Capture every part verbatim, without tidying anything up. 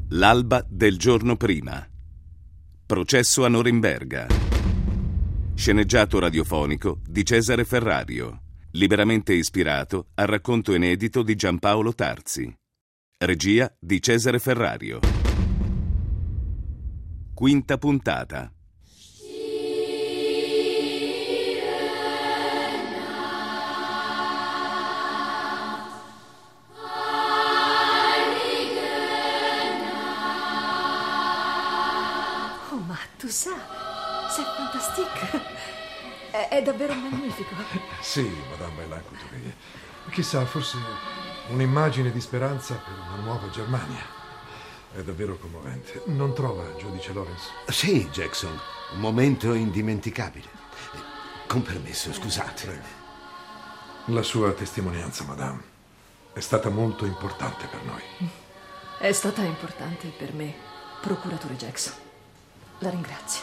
L'alba del giorno prima. Processo a Norimberga. Sceneggiato radiofonico di Cesare Ferrario. Liberamente ispirato al racconto inedito di Giampaolo Tarzi. Regia di Cesare Ferrario. Quinta puntata. Tu sa, c'est fantastique. È, è davvero magnifico. Sì, Madame Bellin Couturier. Chissà, forse un'immagine di speranza per una nuova Germania. È davvero commovente. Non trova, giudice Lawrence? Sì, Jackson. Un momento indimenticabile. Con permesso, scusate. Prego. La sua testimonianza, Madame, è stata molto importante per noi. È stata importante per me, procuratore Jackson. La ringrazio.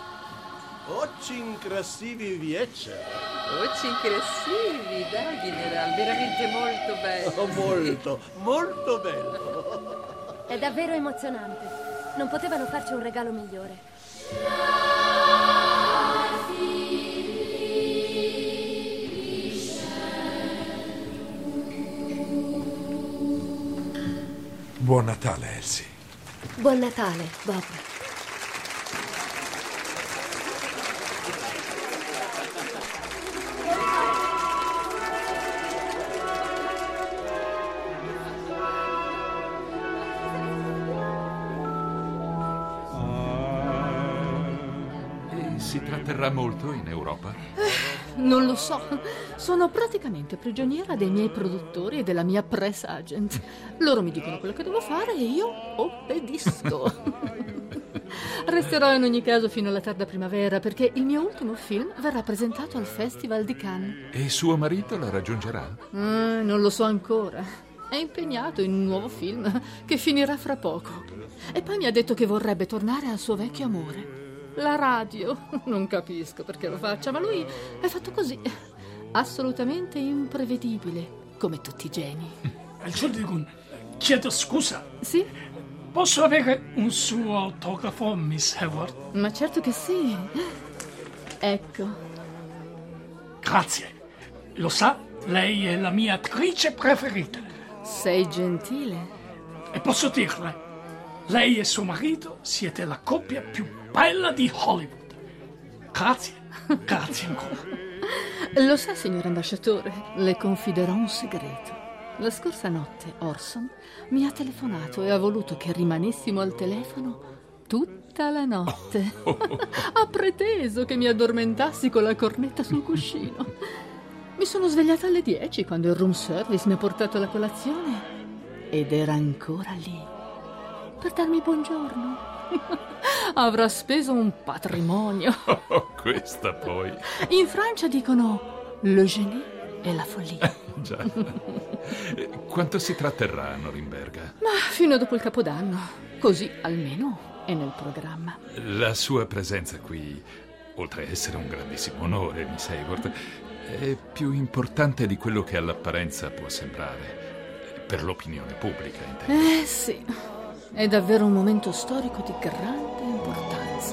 Очень красивый вечер. Очень красивый, да, general? Veramente molto bello. Oh, molto, molto bello. È davvero emozionante. Non potevano farci un regalo migliore. Buon Natale, Elsie. Buon Natale, Bob. Si tratterrà molto in Europa? Eh, non lo so. Sono praticamente prigioniera dei miei produttori e della mia press agent. Loro mi dicono quello che devo fare e io obbedisco. Resterò in ogni caso fino alla tarda primavera perché il mio ultimo film verrà presentato al Festival di Cannes. E suo marito la raggiungerà? Eh, non lo so ancora. È impegnato in un nuo film che finirà fra poco. E poi mi ha detto che vorrebbe tornare al suo vecchio amore. La radio. Non capisco perché lo faccia, ma lui è fatto così. Assolutamente imprevedibile, come tutti i geni. Entschuldigung, chiedo scusa. Sì? Posso avere un suo autografo, Miss Hayward? Ma certo che sì. Ecco. Grazie. Lo sa, lei è la mia attrice preferita. Sei gentile. E posso dirle, lei e suo marito siete la coppia più bella di Hollywood. Grazie, grazie ancora. Lo sa, signor ambasciatore, le confiderò un segreto. La scorsa notte Orson mi ha telefonato e ha voluto che rimanessimo al telefono tutta la notte. Ha preteso che mi addormentassi con la cornetta sul cuscino. Mi sono svegliata alle dieci quando il room service mi ha portato la colazione ed era ancora lì per darmi buongiorno. Avrà speso un patrimonio. Oh, questa poi. In Francia dicono le génie e la follia. Già. Quanto si tratterrà a Norimberga? Ma fino a dopo il Capodanno. Così almeno è nel programma. La sua presenza qui, oltre a essere un grandissimo onore, Miss Hayward, è più importante di quello che all'apparenza può sembrare. Per l'opinione pubblica, intendo. Eh sì. È davvero un momento storico di grande importanza.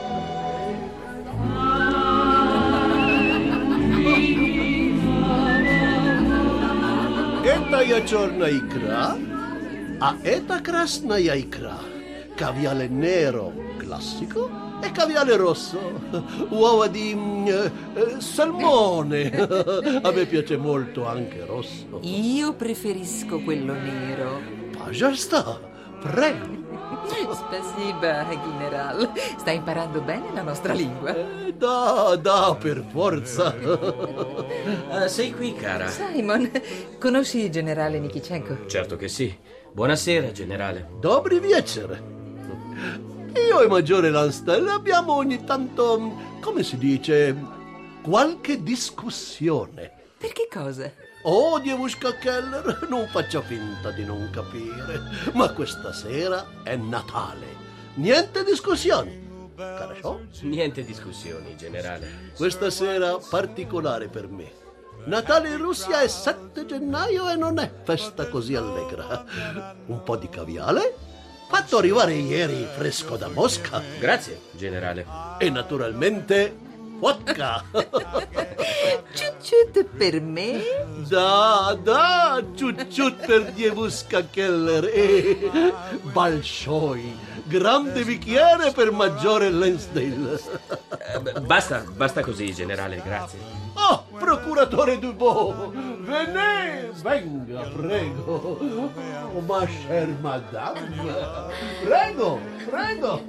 Это я черная икра, а это красная икра. Caviale nero classico e caviale rosso. Uova di eh, eh, salmone. A me piace molto anche rosso. Io preferisco quello nero. Pajasta. Prego. Spasiba, general. Sta imparando bene la nostra lingua. Eh, da, da, per forza. Uh, sei qui, cara? Simon, conosci il generale Nikitschenko? Certo che sì. Buonasera, generale. Dobry wieczór. Io e Maggiore Lansdale abbiamo ogni tanto, come si dice, qualche discussione. Per che cosa? Oh, Dievushka Keller, non faccia finta di non capire. Ma questa sera è Natale. Niente discussioni. Хорошо? Niente discussioni, generale. Questa sera particolare per me. Natale in Russia è sette gennaio e non è festa così allegra. Un po' di caviale fatto arrivare ieri fresco da Mosca. Grazie, generale. E naturalmente vodka. Ciucciut per me? Da, da, ciucciut per Dievusca Keller e Balshoi, grande bicchiere per maggiore Lansdale. Eh, basta, basta così, generale, grazie. Oh, procuratore Dubot, venez, venga, prego. Oh, ma chère madame, prego, prego.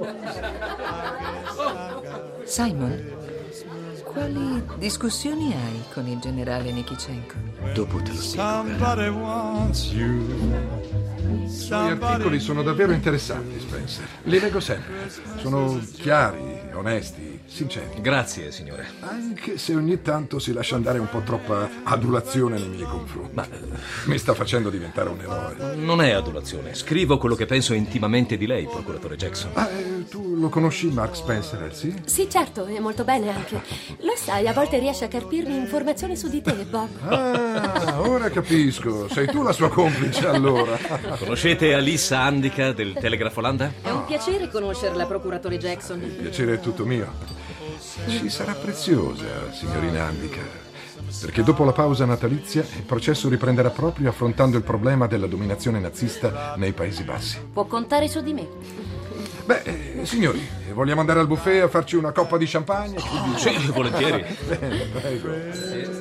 Simon, quali discussioni hai con il generale Nikitschenko? Dopo te lo spiego. I suoi articoli sono davvero interessanti, Spencer. Li leggo sempre. Sono chiari, onesti, sinceri. Grazie, signore. Anche se ogni tanto si lascia andare un po' troppa adulazione nei miei confronti. Ma mi sta facendo diventare un eroe. Non è adulazione. Scrivo quello che penso intimamente di lei, procuratore Jackson. Ah, eh, tu lo conosci, Mark Spencer, sì? Sì, certo, e molto bene anche. Lo sai, a volte riesce a carpirmi informazioni su di te, Bob. Ah, ora capisco. Sei tu la sua complice, allora. Conoscete Alissa Andika del Telegrafo Landa? È un piacere conoscerla, procuratore Jackson. Il piacere è tutto mio. Ci sarà preziosa, signorina Andika, perché dopo la pausa natalizia il processo riprenderà proprio affrontando il problema della dominazione nazista nei Paesi Bassi. Può contare su di me. Beh, eh, signori, vogliamo andare al buffet a farci una coppa di champagne? Sì, volentieri. Bene, prego.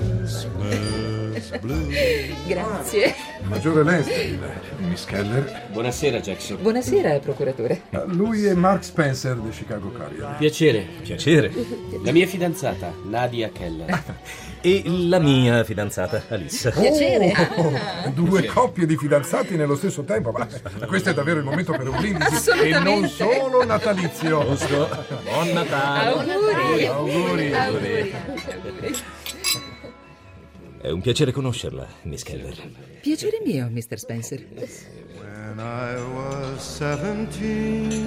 Grazie. Maggiore Lansdale, Miss Keller. Buonasera, Jackson. Buonasera, procuratore. Lui è Mark Spencer del Chicago Courier. Piacere. Piacere. La mia fidanzata, Nadia Keller. E la mia fidanzata, Alissa. Piacere. Oh, due coppie di fidanzati nello stesso tempo. Ma questo è davvero il momento per un brindisi. E non solo natalizio. Giusto. Buon Natale. Auguri. Auguri. Auguri. È un piacere conoscerla, Miss Keller. Piacere mio, mister Spencer. When I was seventeen.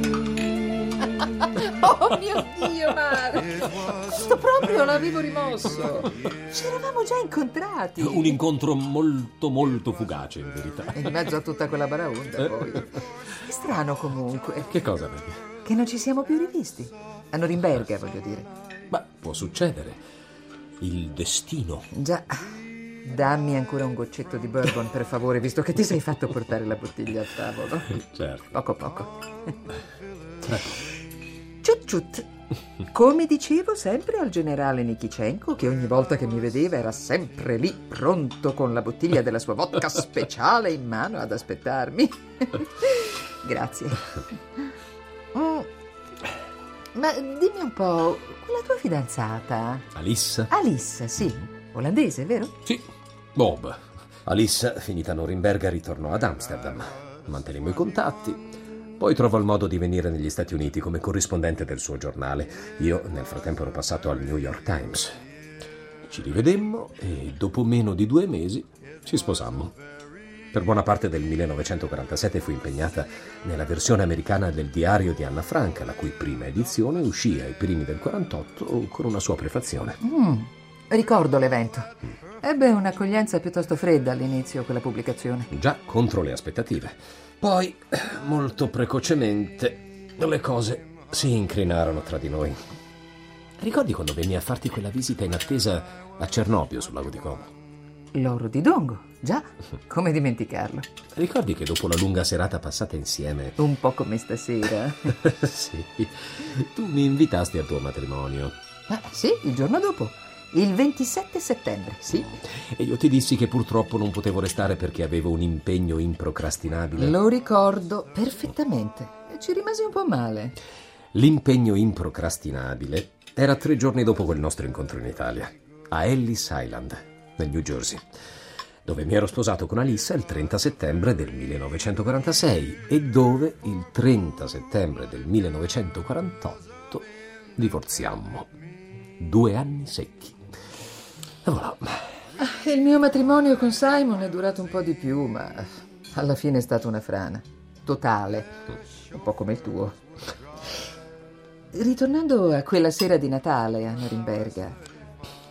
Oh mio Dio, Mark! Questo proprio l'avevo rimosso. Ci eravamo già incontrati. Un incontro molto, molto fugace, in verità. In mezzo a tutta quella baraonda, poi. È strano comunque. Che cosa, vedi? Che non ci siamo più rivisti. A Norimberga, voglio dire. Ma può succedere. Il destino. Già. Dammi ancora un goccetto di bourbon, per favore, visto che ti sei fatto portare la bottiglia a tavolo. Certo. Poco poco. Ciut ciut. Come dicevo sempre al generale Nikitschenko, che ogni volta che mi vedeva era sempre lì, pronto con la bottiglia della sua vodka speciale in mano ad aspettarmi. Grazie. Mm. Ma dimmi un po', quella tua fidanzata? Alissa? Alissa, sì. Olandese, vero? Sì. Bob. Alissa, finita a Norimberga, ritornò ad Amsterdam. Mantenemmo i contatti. Poi trovò il modo di venire negli Stati Uniti come corrispondente del suo giornale. Io, nel frattempo, ero passato al New York Times. Ci rivedemmo e dopo meno di due mesi ci sposammo. Per buona parte del millenovecentoquarantasette fu impegnata nella versione americana del diario di Anna Frank, la cui prima edizione uscì ai primi del quarantotto con una sua prefazione. Mm, ricordo l'evento. Ebbe un'accoglienza piuttosto fredda all'inizio quella pubblicazione. Già contro le aspettative. Poi, molto precocemente, le cose si incrinarono tra di noi. Ricordi quando venni a farti quella visita inattesa a Cernobbio sul lago di Como? L'oro di Dongo, già, come dimenticarlo. Ricordi che dopo la lunga serata passata insieme... Un po' come stasera. Sì, tu mi invitasti al tuo matrimonio. Ah, sì, il giorno dopo. Il ventisette settembre, sì. E io ti dissi che purtroppo non potevo restare perché avevo un impegno improcrastinabile. Lo ricordo perfettamente. Ci rimasi un po' male. L'impegno improcrastinabile era tre giorni dopo quel nostro incontro in Italia, a Ellis Island, nel New Jersey, dove mi ero sposato con Alissa il trenta settembre del millenovecentoquarantasei e dove il trenta settembre del millenovecentoquarantotto divorziammo. Due anni secchi. E voilà. Il mio matrimonio con Simon è durato un po' di più, ma alla fine è stata una frana. Totale. Un po' come il tuo. Ritornando a quella sera di Natale a Norimberga,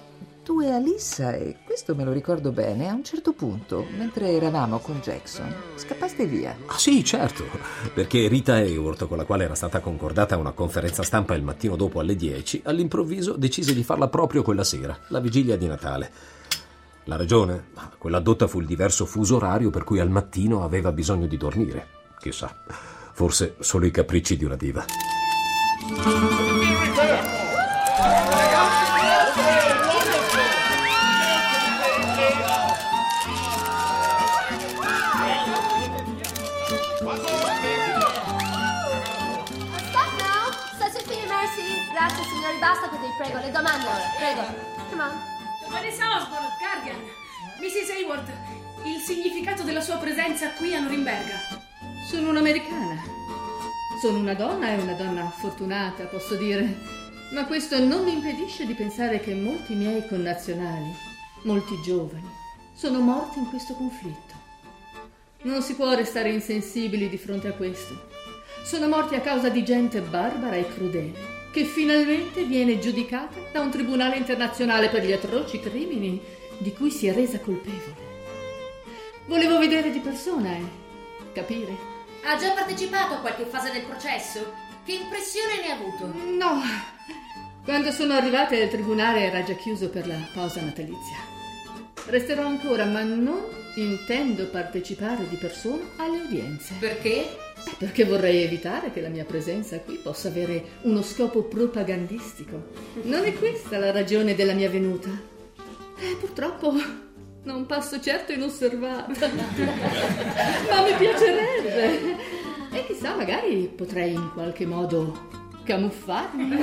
tu e Alissa, e questo me lo ricordo bene, a un certo punto, mentre eravamo con Jackson, scappaste via. Ah sì, certo, perché Rita Hayworth, con la quale era stata concordata una conferenza stampa il mattino dopo alle dieci, all'improvviso decise di farla proprio quella sera, la vigilia di Natale. La ragione? Quella addotta fu il diverso fuso orario per cui al mattino aveva bisogno di dormire. Chissà, forse solo i capricci di una diva. Grazie signori, basta così, prego, le domande ora, prego. Come on. Vanessa Osborne, Guardian. missus Hayworth, il significato della sua presenza qui a Norimberga. Sono un'americana. Sono una donna e una donna fortunata, posso dire. Ma questo non mi impedisce di pensare che molti miei connazionali, molti giovani, sono morti in questo conflitto. Non si può restare insensibili di fronte a questo. Sono morti a causa di gente barbara e crudele, che finalmente viene giudicata da un tribunale internazionale per gli atroci crimini di cui si è resa colpevole. Volevo vedere di persona e capire. Ha già partecipato a qualche fase del processo? Che impressione ne ha avuto? No, quando sono arrivata il tribunale era già chiuso per la pausa natalizia. Resterò ancora, ma non intendo partecipare di persona alle udienze. Perché? Perché vorrei evitare che la mia presenza qui possa avere uno scopo propagandistico. Non è questa la ragione della mia venuta. Eh, purtroppo non passo certo inosservata. Ma mi piacerebbe. E chissà, magari potrei in qualche modo camuffarmi.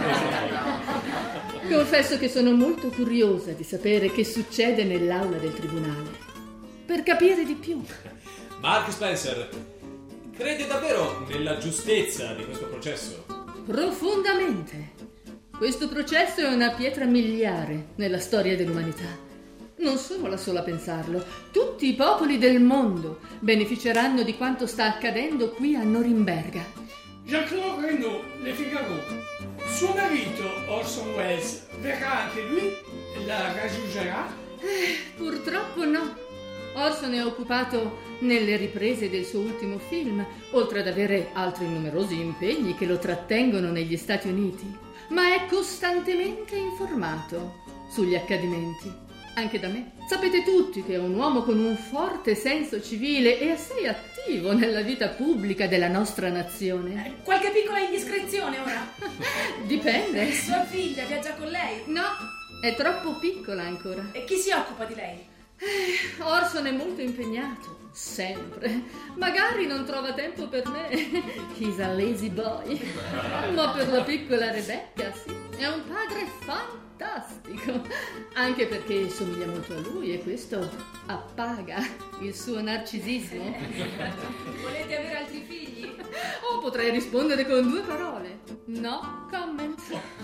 Confesso che sono molto curiosa di sapere che succede nell'aula del tribunale, per capire di più. Mark Spencer, crede davvero nella giustezza di questo processo? Profondamente. Questo processo è una pietra miliare nella storia dell'umanità. Non sono la sola a pensarlo. Tutti i popoli del mondo beneficeranno di quanto sta accadendo qui a Norimberga. Jean-Claude Renaud, Le Figaro. Suo marito, Orson Welles, verrà anche lui? La raggiungerà? Eh, purtroppo no. Orson è occupato nelle riprese del suo ultimo film, oltre ad avere altri numerosi impegni che lo trattengono negli Stati Uniti. Ma è costantemente informato sugli accadimenti. Anche da me. Sapete tutti che è un uomo con un forte senso civile e assai attivo nella vita pubblica della nostra nazione. Eh, qualche piccola indiscrezione ora? Dipende. Sua figlia viaggia con lei? No, è troppo piccola ancora. E chi si occupa di lei? Eh, Orson è molto impegnato, sempre. Magari non trova tempo per me. He's a lazy boy. Ma per la piccola Rebecca, sì. È un padre fantastico. Anche perché somiglia molto a lui e questo appaga il suo narcisismo. Volete avere altri figli? O potrei rispondere con due parole. No comment.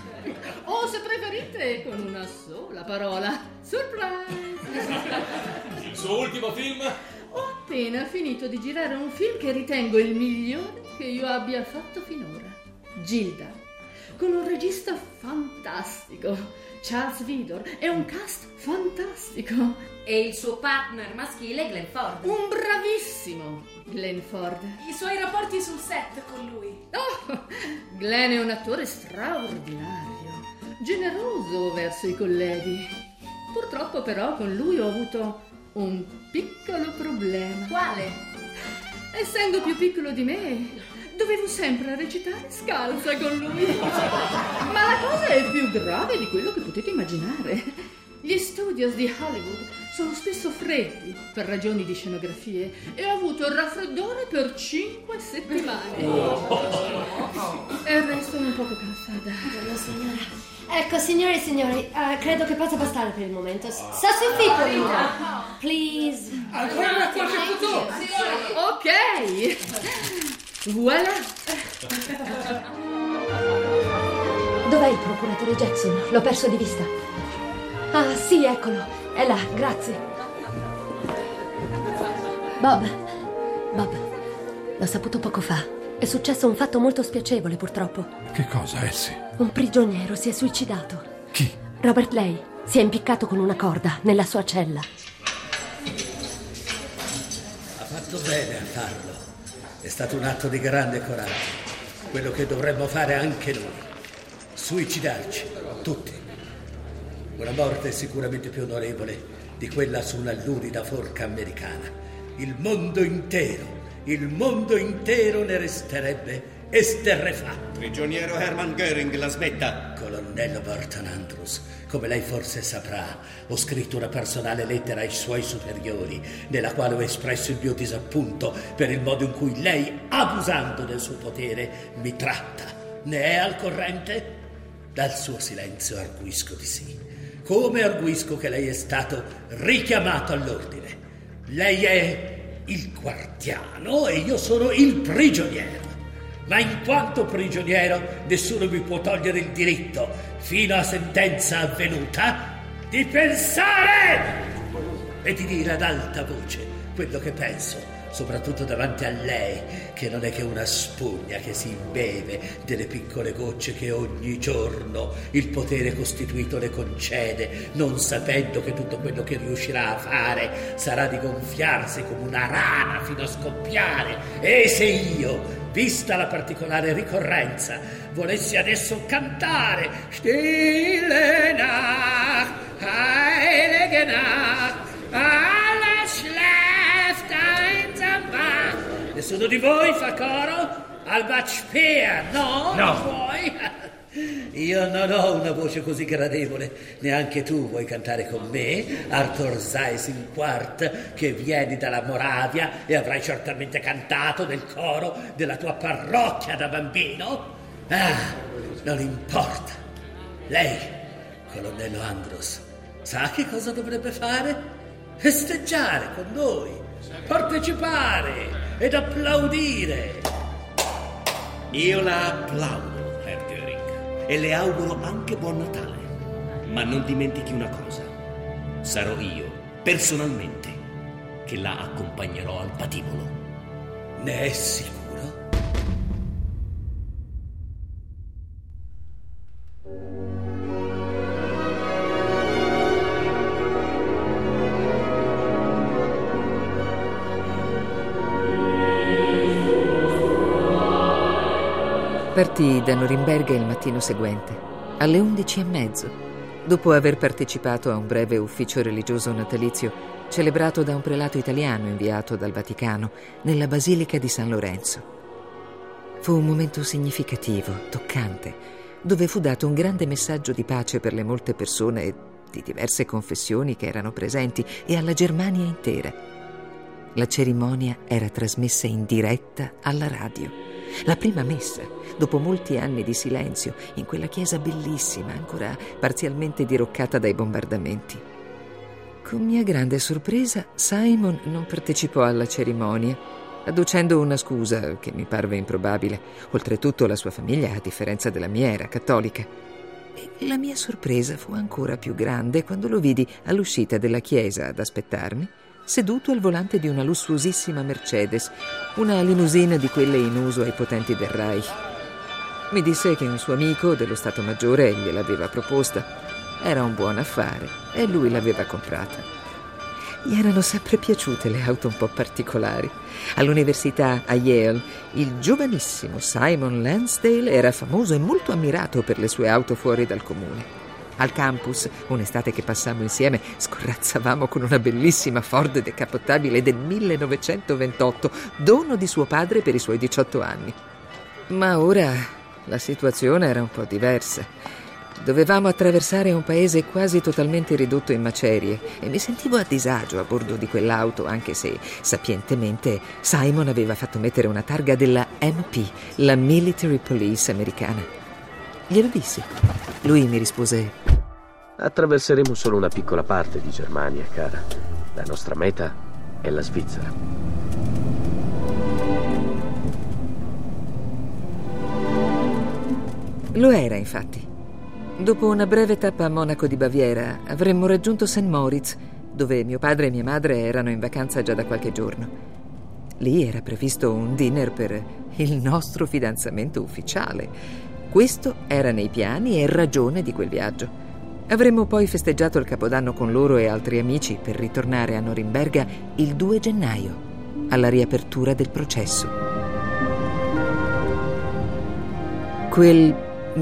O se preferite con una sola parola. Surprise! Il suo ultimo film? Ho appena finito di girare un film che ritengo il migliore che io abbia fatto finora. Gilda, con un regista fantastico, Charles Vidor, e un cast fantastico. E il suo partner maschile, Glenn Ford. Un bravissimo Glenn Ford. I suoi rapporti sul set con lui? Oh, Glenn è un attore straordinario, generoso verso i colleghi. Purtroppo però con lui ho avuto un piccolo problema. Quale? Essendo più piccolo di me, dovevo sempre recitare scalza con lui. Ma la cosa è più grave di quello che potete immaginare. Gli studios di Hollywood sono spesso freddi per ragioni di scenografie e ho avuto il raffreddore per cinque settimane. E resto un poco cansata. Buona signora. Ecco, signore e signori, uh, credo che possa bastare per il momento. Sta sul fico, Rita. Please. Ancora qualche foto? Ok. Voilà. Dov'è il procuratore Jackson? L'ho perso di vista. Ah, sì, eccolo. È là, grazie. Bob. Bob. L'ho saputo poco fa. È successo un fatto molto spiacevole, purtroppo. Che cosa, Elsie? Un prigioniero si è suicidato. Chi? Robert Lay. Si è impiccato con una corda nella sua cella. Ha fatto bene a farlo. È stato un atto di grande coraggio. Quello che dovremmo fare anche noi. Suicidarci, tutti. Una morte sicuramente più onorevole di quella su una lurida forca americana. Il mondo intero, il mondo intero ne resterebbe esterrefatto. Prigioniero Hermann Göring, la smetta. Colonnello Burton Andrews, come lei forse saprà, ho scritto una personale lettera ai suoi superiori, nella quale ho espresso il mio disappunto per il modo in cui lei, abusando del suo potere, mi tratta. Ne è al corrente? Dal suo silenzio arguisco di sì. Come arguisco che lei è stato richiamato all'ordine. Lei è il guardiano e io sono il prigioniero. Ma in quanto prigioniero nessuno mi può togliere il diritto, fino a sentenza avvenuta, di pensare e di dire ad alta voce quello che penso, soprattutto davanti a lei, che non è che una spugna che si imbeve delle piccole gocce che ogni giorno il potere costituito le concede, non sapendo che tutto quello che riuscirà a fare sarà di gonfiarsi come una rana fino a scoppiare. E se io, vista la particolare ricorrenza, volessi adesso cantare Stille Nacht, heilige Nacht, alles schläft einsam wach. Nessuno di voi fa coro? Alba Speer, no? No. Non vuoi? Io non ho una voce così gradevole, neanche tu vuoi cantare con me, Arthur Seyss-Inquart, che vieni dalla Moravia e avrai certamente cantato nel coro della tua parrocchia da bambino? Ah, non importa. Lei, colonnello Andrews, sa che cosa dovrebbe fare? Festeggiare con noi, partecipare ed applaudire. Io la applaudo, Herr Göring, e le auguro anche buon Natale. Ma non dimentichi una cosa. Sarò io, personalmente, che la accompagnerò al patibolo. Ne è sicuro? Partii da Norimberga il mattino seguente, alle undici e mezzo, dopo aver partecipato a un breve ufficio religioso natalizio celebrato da un prelato italiano inviato dal Vaticano nella Basilica di San Lorenzo. Fu un momento significativo, toccante, dove fu dato un grande messaggio di pace per le molte persone di diverse confessioni che erano presenti e alla Germania intera. La cerimonia era trasmessa in diretta alla radio. La prima messa, dopo molti anni di silenzio, in quella chiesa bellissima, ancora parzialmente diroccata dai bombardamenti. Con mia grande sorpresa, Simon non partecipò alla cerimonia, adducendo una scusa che mi parve improbabile. Oltretutto la sua famiglia, a differenza della mia, era cattolica. E la mia sorpresa fu ancora più grande quando lo vidi all'uscita della chiesa ad aspettarmi, seduto al volante di una lussuosissima Mercedes, una limousine di quelle in uso ai potenti del Reich. Mi disse che un suo amico dello Stato Maggiore gliel'aveva proposta. Era un buon affare e lui l'aveva comprata. Gli erano sempre piaciute le auto un po' particolari. All'università a Yale, il giovanissimo Simon Lansdale era famoso e molto ammirato per le sue auto fuori dal comune. Al campus, un'estate che passammo insieme, scorrazzavamo con una bellissima Ford decapottabile del millenovecentoventotto, dono di suo padre per i suoi diciotto anni. Ma ora la situazione era un po' diversa. Dovevamo attraversare un paese quasi totalmente ridotto in macerie e mi sentivo a disagio a bordo di quell'auto, anche se sapientemente Simon aveva fatto mettere una targa della M P, la Military Police americana. Glielo dissi. Lui mi rispose: attraverseremo solo una piccola parte di Germania, cara. La nostra meta è la Svizzera. Lo era, infatti. Dopo una breve tappa a Monaco di Baviera avremmo raggiunto Saint Moritz, dove mio padre e mia madre erano in vacanza già da qualche giorno. Lì era previsto un dinner per il nostro fidanzamento ufficiale. Questo era nei piani e ragione di quel viaggio. Avremmo poi festeggiato il Capodanno con loro e altri amici per ritornare a Norimberga il due gennaio, alla riapertura del processo. Quel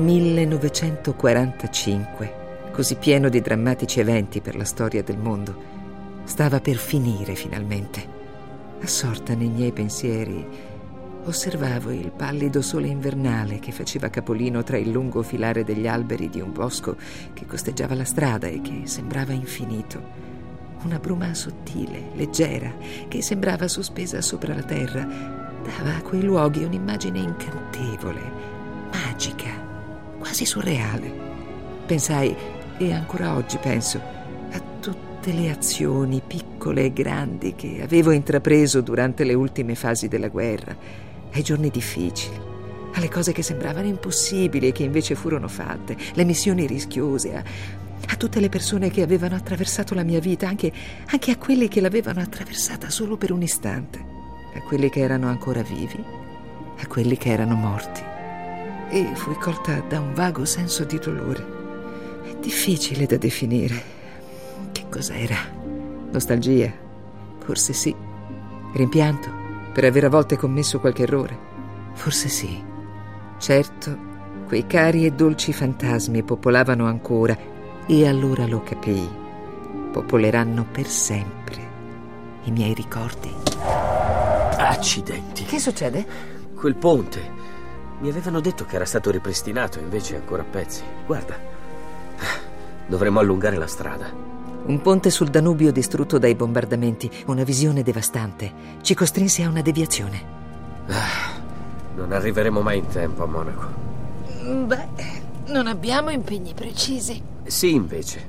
millenovecentoquarantacinque, così pieno di drammatici eventi per la storia del mondo, stava per finire finalmente. Assorta nei miei pensieri, osservavo il pallido sole invernale che faceva capolino tra il lungo filare degli alberi di un bosco che costeggiava la strada e che sembrava infinito. Una bruma sottile, leggera, che sembrava sospesa sopra la terra, dava a quei luoghi un'immagine incantevole, magica, quasi surreale. Pensai, e ancora oggi penso, a tutte le azioni piccole e grandi che avevo intrapreso durante le ultime fasi della guerra, ai giorni difficili, alle cose che sembravano impossibili e che invece furono fatte, le missioni rischiose, a, a tutte le persone che avevano attraversato la mia vita, anche, anche a quelli che l'avevano attraversata solo per un istante, a quelli che erano ancora vivi, a quelli che erano morti. E fui colta da un vago senso di dolore. È difficile da definire. Che cos'era? Nostalgia? Forse sì. Rimpianto? Per aver a volte commesso qualche errore? Forse sì. Certo, quei cari e dolci fantasmi popolavano ancora, e allora lo capii. Popoleranno per sempre i miei ricordi. Accidenti. Che succede? Quel ponte. Mi avevano detto che era stato ripristinato, invece è ancora a pezzi. Guarda, dovremmo allungare la strada. Un ponte sul Danubio distrutto dai bombardamenti, una visione devastante, ci costrinse a una deviazione. Ah, non arriveremo mai in tempo a Monaco. Beh, non abbiamo impegni precisi. Sì, invece.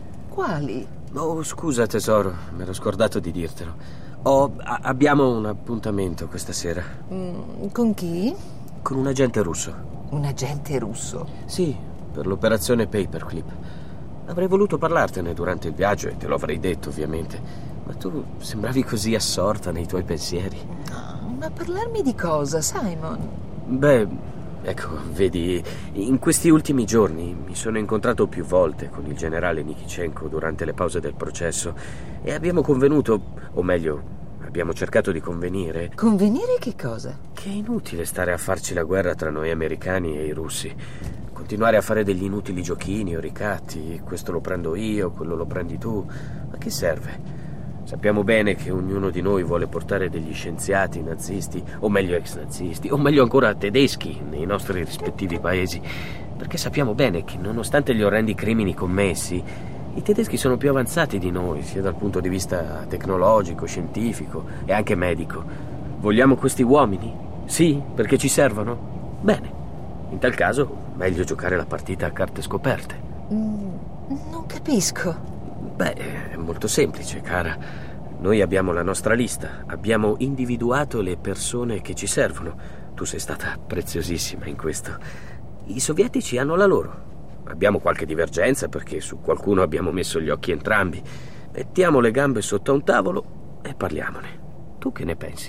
Quali? Oh, scusa tesoro, mi ero scordato di dirtelo. Oh, a- abbiamo un appuntamento questa sera. Mm, con chi? Con un agente russo. Un agente russo? Sì, per l'operazione Paperclip. Avrei voluto parlartene durante il viaggio e te lo avrei detto, ovviamente. Ma tu sembravi così assorta nei tuoi pensieri. No, ma parlarmi di cosa, Simon? Beh, ecco, vedi, in questi ultimi giorni mi sono incontrato più volte con il generale Nikitschenko durante le pause del processo e abbiamo convenuto, o meglio, abbiamo cercato di convenire... Convenire che cosa? Che è inutile stare a farci la guerra tra noi americani e i russi. Continuare a fare degli inutili giochini o ricatti, questo lo prendo io, quello lo prendi tu, ma che serve? Sappiamo bene che ognuno di noi vuole portare degli scienziati nazisti, o meglio ex nazisti, o meglio ancora tedeschi nei nostri rispettivi paesi, perché sappiamo bene che nonostante gli orrendi crimini commessi, i tedeschi sono più avanzati di noi, sia dal punto di vista tecnologico, scientifico e anche medico. Vogliamo questi uomini? Sì, perché ci servono? Bene. In tal caso, meglio giocare la partita a carte scoperte. Mm, non capisco. Beh, è molto semplice, cara. Noi abbiamo la nostra lista. Abbiamo individuato le persone che ci servono. Tu sei stata preziosissima in questo. I sovietici hanno la loro. Abbiamo qualche divergenza perché su qualcuno abbiamo messo gli occhi entrambi. Mettiamo le gambe sotto a un tavolo e parliamone. Tu che ne pensi?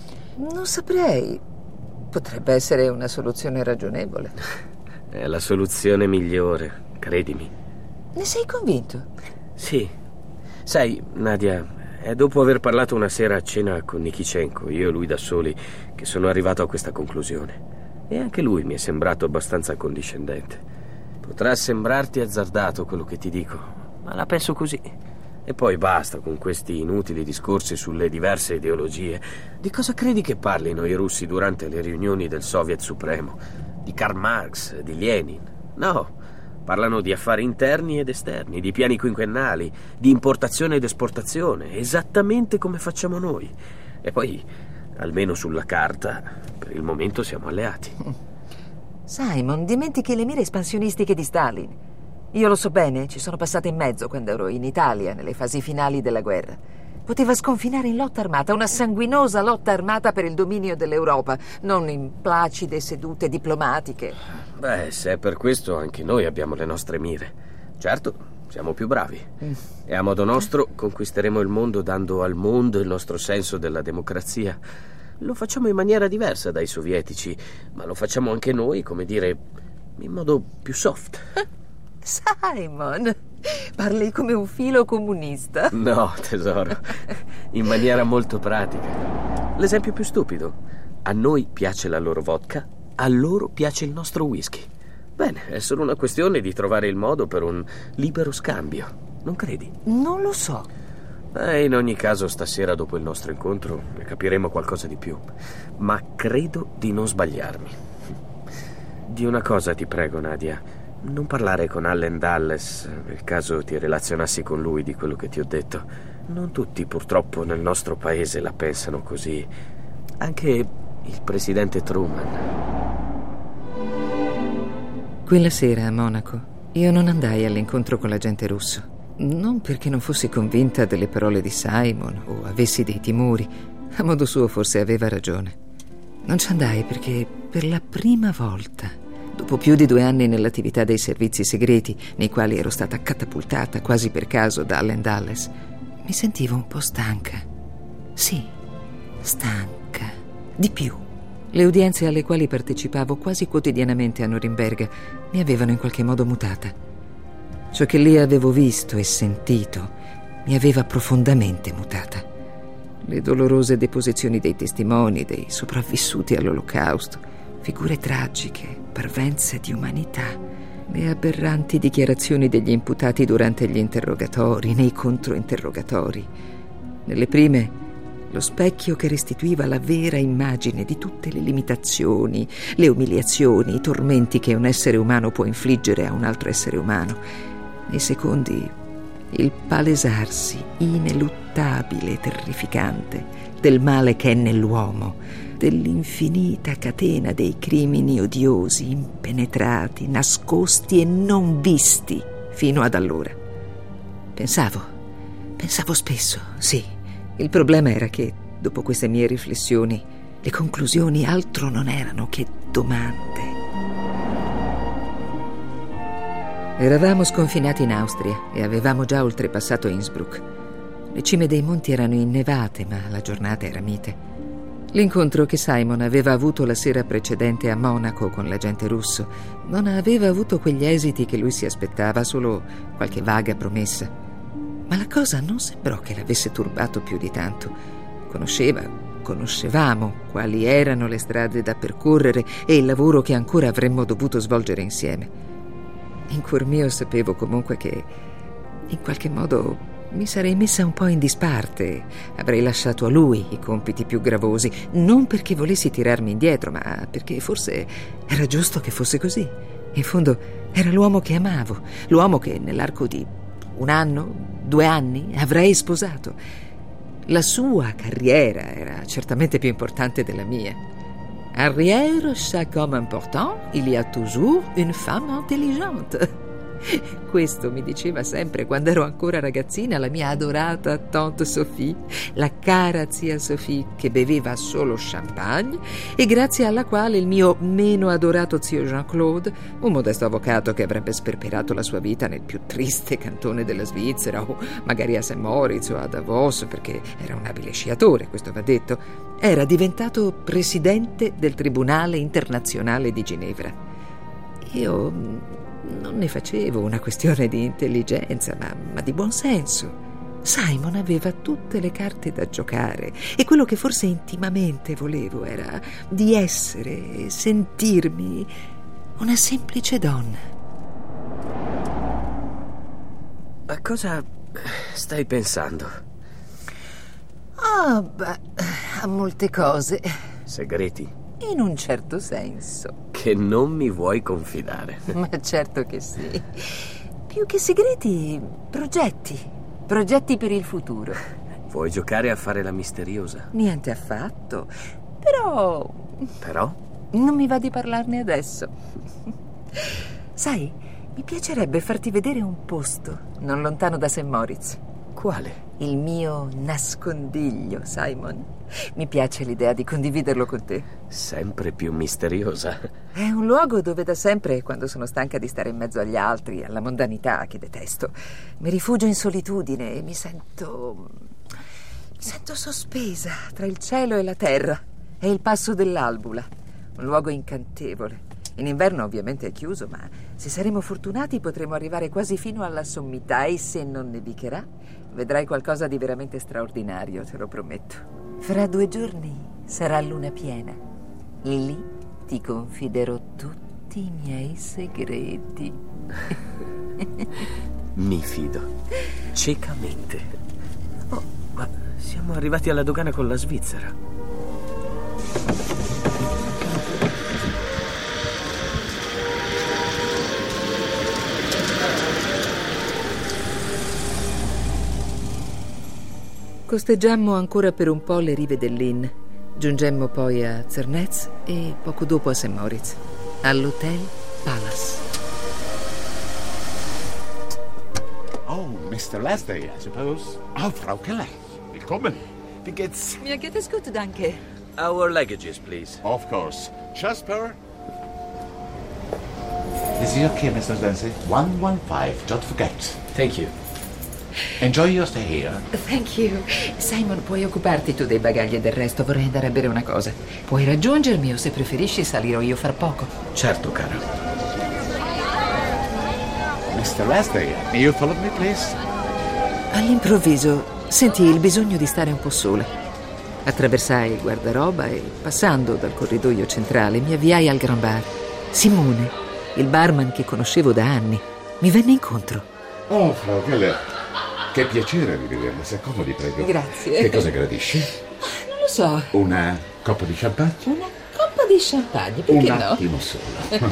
Non saprei. Potrebbe essere una soluzione ragionevole. È la soluzione migliore, credimi. Ne sei convinto? Sì. Sai, Nadia, è dopo aver parlato una sera a cena con Nikitschenko, io e lui da soli, che sono arrivato a questa conclusione. E anche lui mi è sembrato abbastanza condiscendente. Potrà sembrarti azzardato quello che ti dico, ma la penso così. E poi basta con questi inutili discorsi sulle diverse ideologie. Di cosa credi che parlino i russi durante le riunioni del Soviet Supremo? Di Karl Marx, di Lenin? No, parlano di affari interni ed esterni, di piani quinquennali, di importazione ed esportazione, esattamente come facciamo noi. E poi, almeno sulla carta, per il momento siamo alleati. Simon, dimentichi le mire espansionistiche di Stalin. Io lo so bene, ci sono passata in mezzo quando ero in Italia, nelle fasi finali della guerra. Poteva sconfinare in lotta armata, una sanguinosa lotta armata per il dominio dell'Europa, non in placide sedute diplomatiche. Beh, se è per questo anche noi abbiamo le nostre mire. Certo, siamo più bravi. Mm. E a modo nostro conquisteremo il mondo dando al mondo il nostro senso della democrazia. Lo facciamo in maniera diversa dai sovietici, ma lo facciamo anche noi, come dire, in modo più soft. Simon, parli come un filo comunista. No, tesoro, in maniera molto pratica. L'esempio più stupido: a noi piace la loro vodka, a loro piace il nostro whisky. Bene, è solo una questione di trovare il modo per un libero scambio, non credi? Non lo so. Eh, in ogni caso, stasera dopo il nostro incontro capiremo qualcosa di più, ma credo di non sbagliarmi. Di una cosa ti prego, Nadia: non parlare con Allen Dulles nel caso ti relazionassi con lui di quello che ti ho detto. Non tutti purtroppo nel nostro paese la pensano così. Anche il presidente Truman. Quella sera a Monaco io non andai all'incontro con l'agente russo. Non perché non fossi convinta delle parole di Simon o avessi dei timori. A modo suo forse aveva ragione. Non ci andai perché per la prima volta, dopo più di due anni nell'attività dei servizi segreti, nei quali ero stata catapultata quasi per caso da Allen Dulles, mi sentivo un po' stanca. Sì, stanca. Di più. Le udienze alle quali partecipavo quasi quotidianamente a Norimberga mi avevano in qualche modo mutata. Ciò che lì avevo visto e sentito mi aveva profondamente mutata. Le dolorose deposizioni dei testimoni, dei sopravvissuti all'Olocausto, figure tragiche, parvenze di umanità, le aberranti dichiarazioni degli imputati durante gli interrogatori, nei controinterrogatori. Nelle prime, lo specchio che restituiva la vera immagine di tutte le limitazioni, le umiliazioni, i tormenti che un essere umano può infliggere a un altro essere umano. Nei secondi, il palesarsi ineluttabile e terrificante del male che è nell'uomo, dell'infinita catena dei crimini odiosi, impenetrati, nascosti e non visti fino ad allora. Pensavo, pensavo spesso, sì. Il problema era che, dopo queste mie riflessioni, le conclusioni altro non erano che domande. Eravamo sconfinati in Austria e avevamo già oltrepassato Innsbruck. Le cime dei monti erano innevate, ma la giornata era mite. L'incontro che Simon aveva avuto la sera precedente a Monaco con l'agente russo non aveva avuto quegli esiti che lui si aspettava, solo qualche vaga promessa. Ma la cosa non sembrò che l'avesse turbato più di tanto. Conosceva, conoscevamo quali erano le strade da percorrere e il lavoro che ancora avremmo dovuto svolgere insieme. In cuor mio sapevo comunque che, in qualche modo, mi sarei messa un po' in disparte. Avrei lasciato a lui i compiti più gravosi, non perché volessi tirarmi indietro, ma perché forse era giusto che fosse così. In fondo era l'uomo che amavo, l'uomo che nell'arco di un anno, due anni avrei sposato. La sua carriera era certamente più importante della mia. Arrière chaque homme important, il y a toujours une femme intelligente. Questo mi diceva sempre quando ero ancora ragazzina la mia adorata tante Sophie, la cara zia Sophie che beveva solo champagne e grazie alla quale il mio meno adorato zio Jean-Claude, un modesto avvocato che avrebbe sperperato la sua vita nel più triste cantone della Svizzera o magari a Saint Moritz o a Davos, perché era un abile sciatore, questo va detto, era diventato presidente del Tribunale Internazionale di Ginevra. Io non ne facevo una questione di intelligenza, ma, ma di buon senso. Simon aveva tutte le carte da giocare e quello che forse intimamente volevo era di essere e sentirmi una semplice donna. A cosa stai pensando? Ah, beh, a molte cose. Segreti? In un certo senso. Che non mi vuoi confidare. Ma certo che sì. Più che segreti, progetti. Progetti per il futuro. Vuoi giocare a fare la misteriosa? Niente affatto. Però... Però? Non mi va di parlarne adesso. Sai, mi piacerebbe farti vedere un posto non lontano da Saint Moritz. Quale? Il mio nascondiglio, Simon. Mi piace l'idea di condividerlo con te. Sempre più misteriosa. È un luogo dove da sempre, quando sono stanca di stare in mezzo agli altri, alla mondanità che detesto, mi rifugio in solitudine e mi sento... mi sento sospesa tra il cielo e la terra. È il passo dell'Albula, un luogo incantevole. In inverno ovviamente è chiuso, ma se saremo fortunati potremo arrivare quasi fino alla sommità e se non nevicherà vedrai qualcosa di veramente straordinario, te lo prometto. Fra due giorni sarà luna piena. Lì ti confiderò tutti i miei segreti. Mi fido. Ciecamente. Oh, ma siamo arrivati alla dogana con la Svizzera. Costeggiammo ancora per un po' le rive dell'Inn. Giungemmo poi a Zernetz e poco dopo a Saint Moritz, all'Hotel Palace. Oh, mister Leslie, I suppose. Oh, Frau Keller. Willkommen. Wie geht's? Mir geht es gut, danke. Our luggages, please. Of course. Jasper. Is it okay, mister Leslie? one one five, don't forget. Thank you. Enjoy your stay here. Thank you. Simon, puoi occuparti tu dei bagagli e del resto? Vorrei andare a bere una cosa. Puoi raggiungermi o se preferisci salirò io fra poco. Certo, cara. mister Leslie, may you follow me, please? All'improvviso sentii il bisogno di stare un po' sola. Attraversai il guardaroba e, passando dal corridoio centrale, mi avviai al Grand Bar. Simone, il barman che conoscevo da anni, mi venne incontro. Oh, Frau Keller. Che piacere rivederla, si accomodi, prego. Grazie. Che cosa gradisci? Non lo so. Una coppa di champagne? Una coppa di champagne, perché Un no? attimo solo.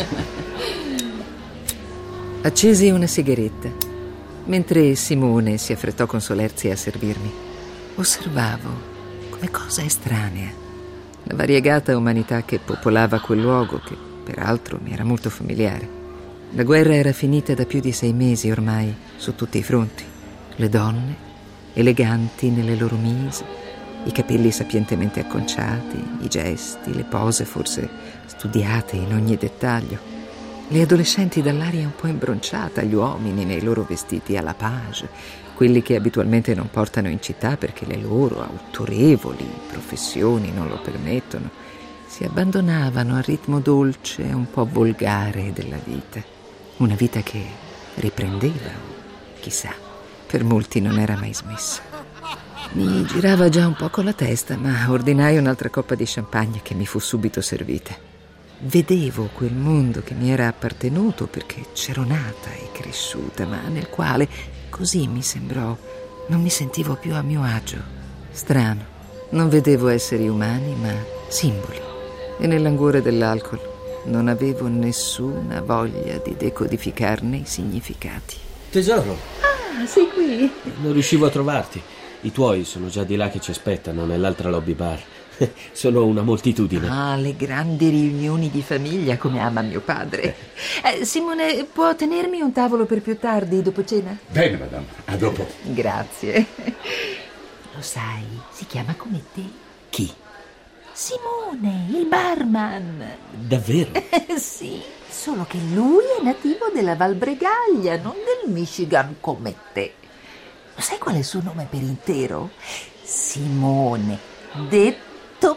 Accesi una sigaretta, mentre Simone si affrettò con solerzia a servirmi. Osservavo, come cosa estranea, la variegata umanità che popolava quel luogo, che peraltro mi era molto familiare. La guerra era finita da più di sei mesi ormai, su tutti i fronti. Le donne, eleganti nelle loro mise, i capelli sapientemente acconciati, i gesti, le pose forse studiate in ogni dettaglio. Le adolescenti dall'aria un po' imbronciata, gli uomini nei loro vestiti alla page, quelli che abitualmente non portano in città perché le loro autorevoli professioni non lo permettono, si abbandonavano al ritmo dolce e un po' volgare della vita. Una vita che riprendeva, chissà. Per molti non era mai smessa. Mi girava già un po' con la testa, ma ordinai un'altra coppa di champagne che mi fu subito servita. Vedevo quel mondo che mi era appartenuto perché c'ero nata e cresciuta, ma nel quale, così mi sembrò, non mi sentivo più a mio agio. Strano, non vedevo esseri umani, ma simboli. E nel languore dell'alcol non avevo nessuna voglia di decodificarne i significati. Tesoro. Ah, sei qui? Non riuscivo a trovarti. I tuoi sono già di là che ci aspettano, nell'altra lobby bar. Sono una moltitudine. Ah, le grandi riunioni di famiglia, come ama mio padre. Eh, Simone, può tenermi un tavolo per più tardi, dopo cena? Bene, madame. A dopo. Grazie. Lo sai, si chiama come te. Chi? Simone, il barman. Davvero? Sì, solo che lui è nativo della Val Bregaglia, non del Michigan come te. Lo sai qual è il suo nome per intero? Simone, detto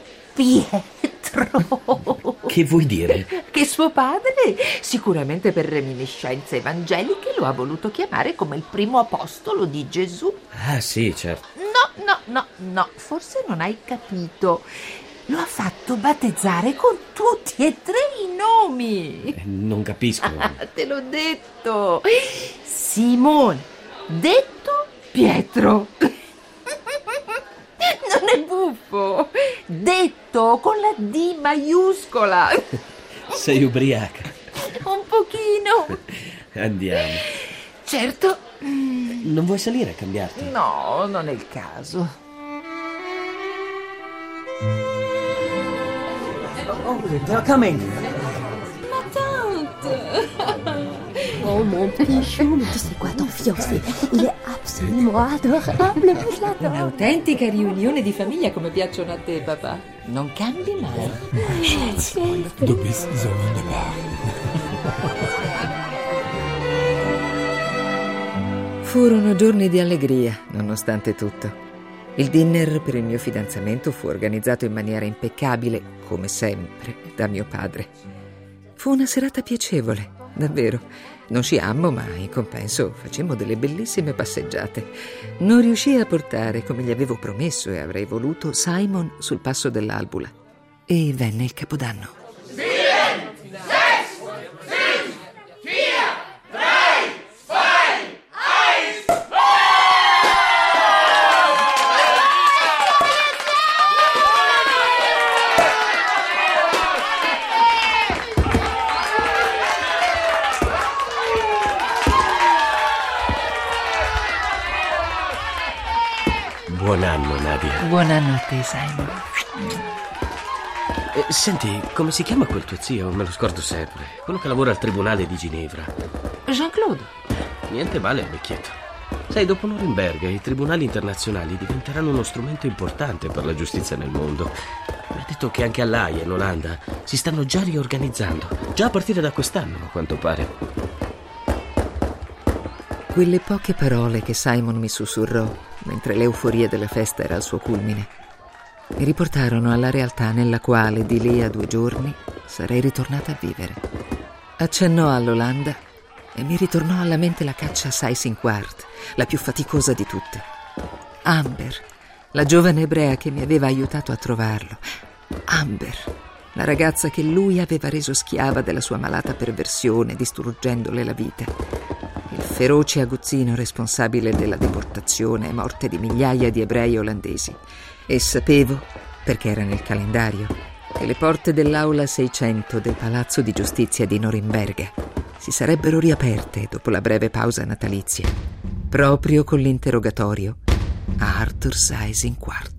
Pietro. Che vuoi dire? Che suo padre, sicuramente per reminiscenze evangeliche, lo ha voluto chiamare come il primo apostolo di Gesù. Ah, sì, certo. No, no, no, no, forse non hai capito. Lo ha fatto battezzare con tutti e tre i nomi. Eh, non capisco. Te l'ho detto. Simone, detto Pietro. Non è buffo. Detto con la D maiuscola. Sei ubriaca. Un pochino. Andiamo. Certo. Non vuoi salire a cambiarti? No, non è il caso. Oh, they're coming. Ma tante. Oh mon petit chou, mais tu sais quoi, ton fiancé, il est absolument adorable, je l'adore. Un'autentica riunione di famiglia come piacciono a te, papà. Non cambi mai. Du bist so wunderbar. Furono giorni di allegria, nonostante tutto. Il dinner per il mio fidanzamento fu organizzato in maniera impeccabile, come sempre, da mio padre. Fu una serata piacevole, davvero. Non sciammo, ma in compenso facemmo delle bellissime passeggiate. Non riuscii a portare, come gli avevo promesso e avrei voluto, Simon sul passo dell'Albula. E venne il Capodanno. Buon anno, Nadia. Buon anno a te, Simon. Eh, senti, come si chiama quel tuo zio? Me lo scordo sempre. Quello che lavora al tribunale di Ginevra. Jean-Claude. Niente male al vecchietto. Sai, dopo Norimberga i tribunali internazionali diventeranno uno strumento importante per la giustizia nel mondo. Mi ha detto che anche all'Aia, in Olanda, si stanno già riorganizzando. Già a partire da quest'anno, a quanto pare. Quelle poche parole che Simon mi sussurrò mentre l'euforia della festa era al suo culmine mi riportarono alla realtà nella quale di lì a due giorni sarei ritornata a vivere. Accennò all'Olanda e mi ritornò alla mente la caccia a Seyss-Inquart, la più faticosa di tutte. Amber, la giovane ebrea che mi aveva aiutato a trovarlo. Amber, la ragazza che lui aveva reso schiava della sua malata perversione, distruggendole la vita. Il feroce aguzzino responsabile della deportazione e morte di migliaia di ebrei olandesi. E sapevo, perché era nel calendario, che le porte dell'aula seicento del Palazzo di Giustizia di Norimberga si sarebbero riaperte dopo la breve pausa natalizia, proprio con l'interrogatorio a Arthur Seyss-Inquart.